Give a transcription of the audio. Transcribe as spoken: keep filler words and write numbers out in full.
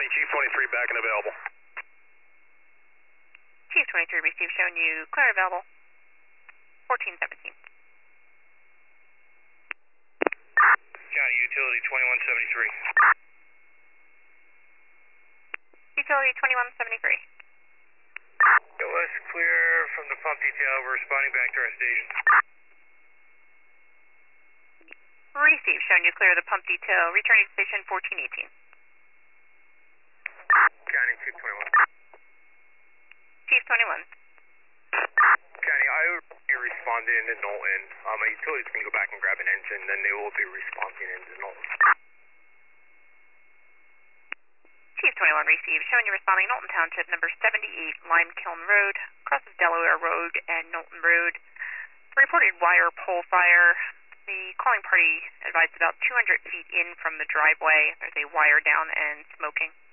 Chief twenty-three back and available. Chief twenty-three received, showing you clear available. fourteen seventeen. County Utility twenty-one seventy-three. Utility twenty-one seventy-three. West clear from the pump detail. We're responding back to our station. Received, showing you clear the pump detail. Returning to station fourteen eighteen. County Chief twenty-one. Chief twenty-one. County, I will be responding into Knowlton. Um, my utilities can go back and grab an engine, then they will be responding into Knowlton. Chief twenty-one received, showing you responding Knowlton Township, number seventy-eight Lime Kiln Road, crosses Delaware Road and Knowlton Road. Reported wire pole fire. The calling party advised about two hundred feet in from the driveway. There's a wire down and smoking.